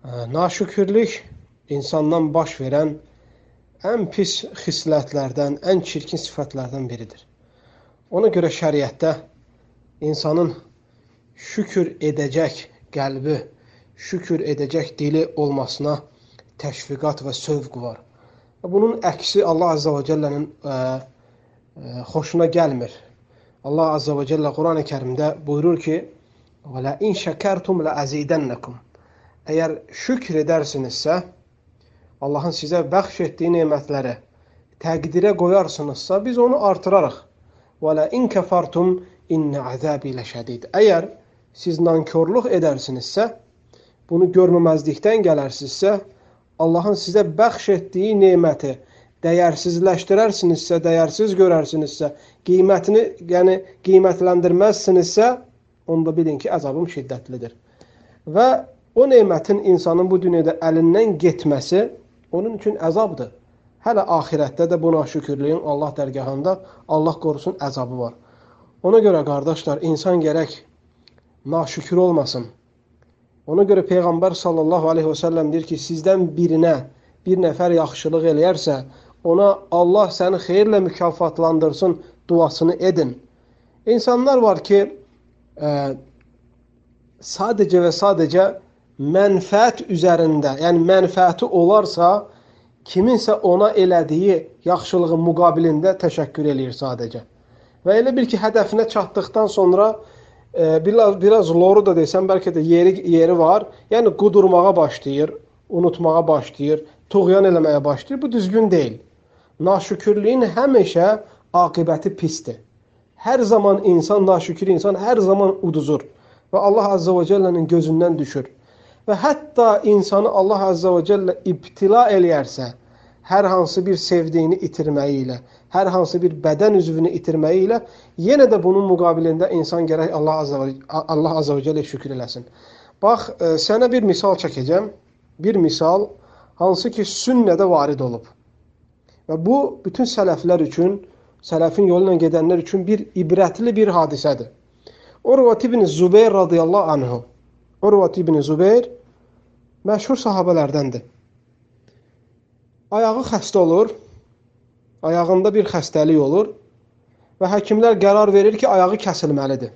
Naşükürlük insandan baş verən ən pis xislətlərdən, ən çirkin sifətlərdən biridir. Ona görə şəriətdə insanın şükür edəcək qəlbi, şükür edəcək dili olmasına təşviqat və sövq var. Bunun əksi Allah Azza və Cəllənin xoşuna gəlmir. Allah Azza və Cəllə Quran-ı Kərimdə buyurur ki, وَلَئِنْ شَكَرْتُمْ لَأَزِيدَنَّكُمْ Əgər şükr edərsinizsə, Allahın sizə bəxş etdiyi nemətləri təqdirə qoyarsınızsa, biz onu artırarıq. وَلَئِنْ كَفَرْتُمْ اِنَّ عَذَابِ لَشَدِيدٍ Əgər siz nankörlük edərsinizsə, bunu görməməzlikdən gələrsinizsə, Allahın sizə bəxş etdiyi neməti dəyərsizləşdirərsinizsə, dəyərsiz görərsinizsə, qiymətini, qiymətləndirməzsinizsə, onda bilin ki, əzabım şiddətlidir. Və o nemətin insanın bu dünyada əlindən getməsi onun üçün əzabdır. Hələ axirətdə də bu naşükürlüyün Allah dərgahında Allah qorusun əzabı var. Ona görə qardaşlar, insan gərək naşükür olmasın. Ona görə Peyğəmbər sallallahu aleyhi və səlləm deyir ki, sizdən birinə bir nəfər yaxşılıq eləyərsə, ona Allah səni xeyirlə mükafatlandırsın duasını edin. İnsanlar var ki, sadəcə və sadəcə mənfəət üzərində, yəni mənfəəti olarsa, kiminsə ona elədiyi yaxşılığın müqabilində təşəkkür eləyir sadəcə. Və elə bil ki, hədəfinə çatdıqdan sonra biraz loru da desəm, bəlkə də yeri var, yəni qudurmağa başlayır, unutmağa başlayır, tuğyan eləməyə başlayır. Bu düzgün deyil. Naşükürlüyün həmişə aqibəti pisdir. Hər zaman insan, naşükür insan hər zaman uduzur və Allah Azza və Cəllənin gözündən düşür. Və hətta insanı Allah Azza və Cəllə ibtila eləyərsə, hər hansı bir sevdiyini itirməyi ilə, hər hansı bir bədən üzvünü itirməyi ilə, yenə də bunun müqabilində insan gərək Allah Azza və Cəllə şükür eləsin. Bax, sənə bir misal çəkəcəm. Bir misal, hansı ki, sünnədə varid olub. Və bu, bütün sələflər üçün, sələfin yolu ilə gedənlər üçün bir ibrətli bir hadisədir. Urvat ibn Zübeyir radiyallahu anhu. Urvat ibn Zübeyir məşhur sahabələrdəndir. Ayağı xəstə olur, ayağında bir xəstəlik olur və həkimlər qərar verir ki, ayağı kəsilməlidir.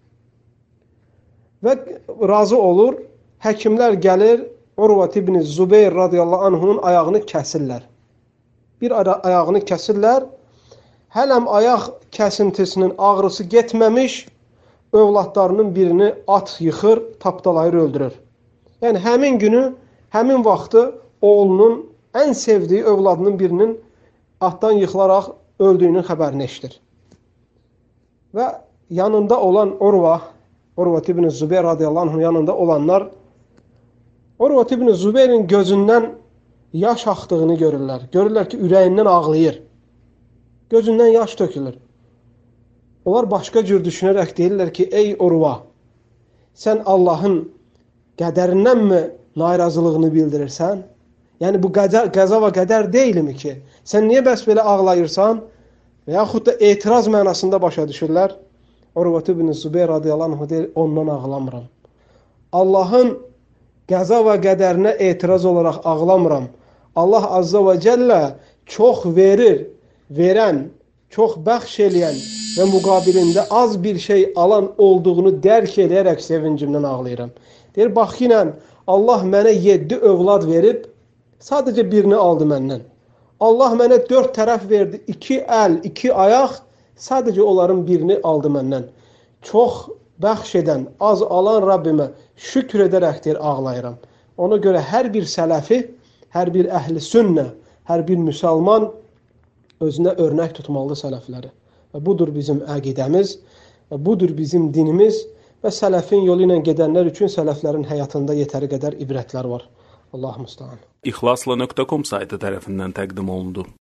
Və razı olur, həkimlər gəlir, Urvat ibn Zübeyir radiyallahu anhunun ayağını kəsirlər. Bir ayağını kəsirlər, hələm ayaq kəsintisinin ağrısı getməmiş, övladlarının birini at yıxır, tapdalayır, öldürür. Yəni, həmin günü, həmin vaxtı oğlunun ən sevdiyi övladının birinin atdan yıxılaraq öldüyünün xəbərini eşitir. Və yanında olan Urvat ibn Zübeyir radiyallahu anh'ın yanında olanlar, Urvat ibn Zübeyrin gözündən yaş axdığını görürlər. Görürlər ki, ürəyindən ağlayır. Gözündən yaş tökülür. Onlar başqa cür düşünərək deyirlər ki, ey Urva, sən Allahın qədərindən narazılığını bildirirsən? Yəni, bu qəza və qədər deyilmi ki? Sən niyə bəs belə ağlayırsan? Və yaxud da etiraz mənasında başa düşürlər. Urvat ibn Zübeyir radiyallahu anh deyir, ondan ağlamıram. Allahın qəza və qədərinə etiraz olaraq ağlamıram. Allah Azza və Cəllə çox verir, verən, çox bəxş eləyən və müqabilində az bir şey alan olduğunu dərk eləyərək sevincimdən ağlayıram. Deyir, bax ki, Allah mənə 7 övlad verib, sadəcə birini aldı məndən. Allah mənə 4 tərəf verdi, 2 əl, 2 ayaq, sadəcə onların birini aldı məndən. Çox bəxş edən, az alan Rabbimə şükür edərəkdir ağlayıram. Ona görə hər bir sələfi, hər bir əhli sünnə, hər bir müsəlman özünə örnək tutmalıdır sələfləri. Və budur bizim əqidəmiz, və budur bizim dinimiz və sələfin yolu ilə gedənlər üçün sələflərin həyatında yetəri qədər ibrətlər var. Allah müstəhan. İxlasla.com saytı tərəfindən təqdim olundu.